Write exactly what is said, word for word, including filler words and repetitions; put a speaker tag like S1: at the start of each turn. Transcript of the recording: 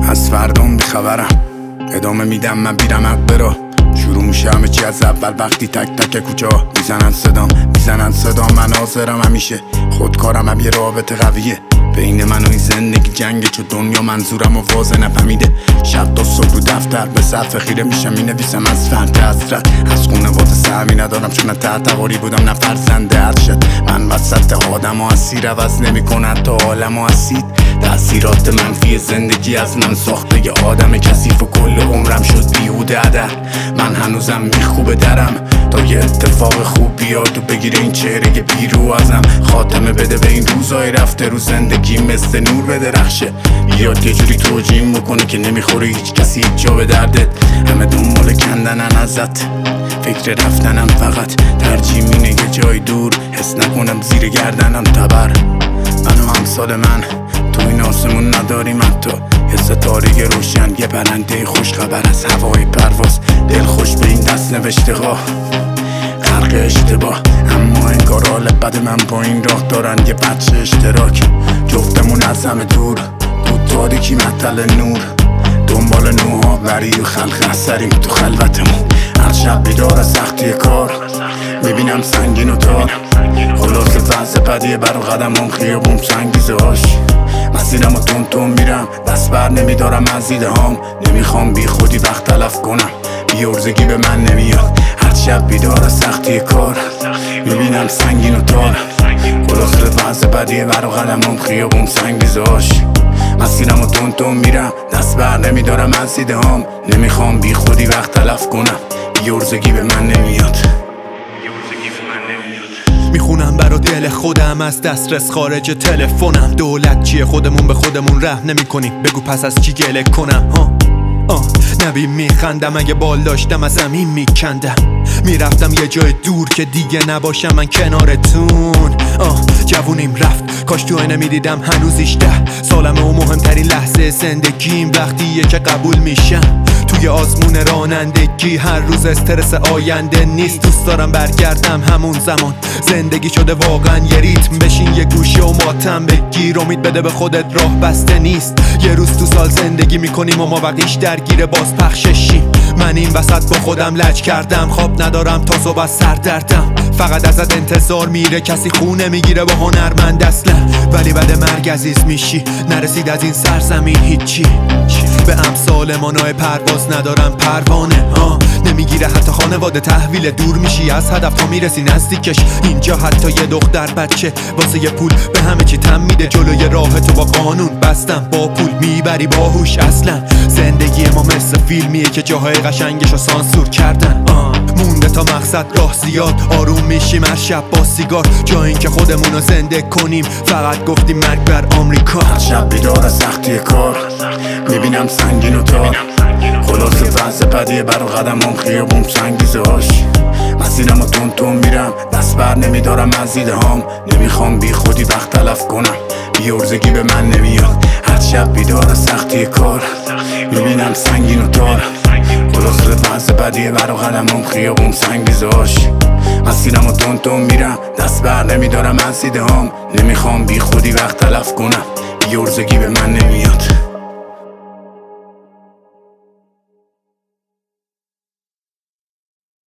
S1: از فردام بیخبرم، ادامه میدم من بیرم حق برا. شروع میشه همه چی از اول وقتی تک تک کوچه ها میزنن صدام میزنن صدام من حاضرم همیشه خودکارم، هم یه رابطه قویه بین من و این زندگی جنگه، چون دنیا منظورم و واضح نفهمیده. شب تا صبح رو دفتر به صفحه خیره میشم مینویسم از فرد حسرت، از خونواده سهمی ندارم چون نه تحتواری بودم نه فرزند ارشد. من وسط آدم و اسیر عوض نمی کنن تا عالم و اسید. تأثیرات منفی زندگی از من ساخته ی آدم کثیف و کل عمرم شد بیهوده عدر. من هنوزم میخوبه درم تا یه اتفاق خوب بیاد و بگیره این چهره بیرو ازم، خاتمه بده به این روزای رفته رو زندگی مثل نور بدرخشه. بیاد یه جوری توجیم بکنه که نمیخوره هیچ کسی هیچ جا به دردت. همه دنبال کندنن ازت، فکر رفتنم فقط ترجیح اینه یه جای دور حس نکنم زیر گردنم تبر. من و همسال من تو این آسمون نداریم حتی یه ستاره روشن، یه پرنده خوش خبر از هوای پرواز. دل خوش به این دست نوشته ها غرق اشتباه، اما انگار حال بد من با این راه دارن یه بچه اشتراک. جفتمون از همه دور تو تاریکی مطل نور، دنبال نوها وری و خلق اثریم تو خلوتمون. هر شب بیدار از سختی کار میبینم سنگین و تار، خلاص وضع بدیه برا قدمم خیابون سنگیزه هاش. مسیرم و تون تون میرم دست بر نمیدارم از ایده هام، نمیخوام بی خودی وقت تلف کنم بیارزگی به من نمیاد. هر شب بیدار از سختی کار میبینم سنگین و تار، خلاص وضع بدیه برا قدمم خیابون سنگیزه هاش. مسیرم و تون تون میرم دست بر نمیدارم از ایده هام، نمیخوام بی خودی وقت تلف کنم بیارزگی به من نمیاد.
S2: میخونم برا دل خودم از دسترس خارج تلفنم. دولت چیه خودمون به خودمون رحم نمی کنیم، بگو پس از چی گله کنم ها؟ آه نبی میخندم اگه بال داشتم از زمین میکندم، میرفتم یه جای دور که دیگه نباشم من کنارتون. آه جوونیم رفت کاش تو اینه میدیدم هنوز ایشده سالمه و مهمترین لحظه زندگیم وقتیه که قبول میشم توی آزمون رانندگی. هر روز استرس آینده نیست، دوست دارم برگردم همون زمان. زندگی شده واقعا یه ریتم، بشین یه گوشه و ماتم بگیر. امید بده به خودت راه بسته نیست، یه روز تو سال زندگی میکنیم و ما وقتیش درگیر باز پخششیم. من این وسط با خودم لج کردم، خواب ندارم تا صبح سر دردم. فقط ازت انتظار میره کسی خونه میگیره با هنرمند اصلا، ولی بعد مرگ عزیز میشی نرسید از این سرزمین هیچی. به امثال مانای پرواز ندارم پروانه ها، نمیگیره حتی خانواده تحویل. دور میشی از هدف تا میرسی نزدیکش، اینجا حتی یه دختر بچه واسه یه پول به همه چی تم میده. جلوی راه تو با قانون بستم، با پول میبری باهوش. اصلا زندگی ما مثل فیلمیه که جاهای قشنگشو سانسور کردن. آه. مونده تا مقصد راه زیاد، آروم میشیم هر شب با سیگار، جا این که خودمونو زنده کنیم فقط گفتیم مرگ بر آمریکا.
S1: هر شب بیدار از سختی کار میبینم سنگین و تار، خلاص وضع بدیه برا قدمم خیابون سنگیزه هاش. مسیرم و تون تون میرم دست بر نمیدارم از ایده هام، نمیخوام بی خودی وقت تلف کنم بیارزگی به من نمیاد. هر شب بیدار از سختی کار میبینم سنگین و تار، خلاص وضع بدیه برا قدمم خیابون سنگیزه هاش. مسیرم و تون تون میرم دست بر نمیدارم از ایده هام، نمیخوام بی خودی وقت تلف کنم بیارزگی به من نمیاد.